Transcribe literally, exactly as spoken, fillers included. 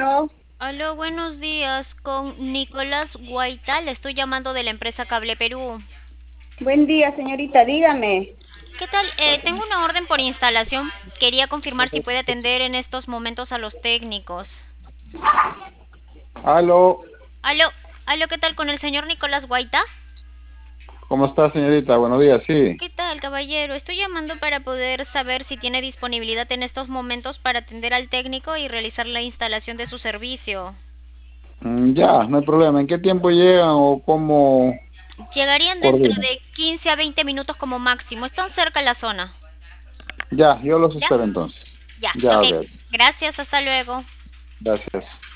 Aló, Aló, buenos días. Con Nicolás Guaita, le estoy llamando de la empresa Cable Perú. buen día, señorita, dígame. ¿Qué tal? Eh, tengo una orden por instalación. Quería confirmar si puede atender en estos momentos a los técnicos. Aló, Aló, aló, ¿qué tal con el señor Nicolás Guaita? ¿cómo está, señorita? Buenos días, sí. ¿Qué tal, caballero? Estoy llamando para poder saber si tiene disponibilidad en estos momentos para atender al técnico y realizar la instalación de su servicio. Mm, ya, no hay problema. ¿En qué tiempo llegan o cómo Llegarían dentro coordinan? de quince a veinte minutos como máximo. Están cerca la zona. Ya, yo los ¿Ya? espero entonces. Ya, Ya, ok. ok. Gracias, hasta luego. Gracias.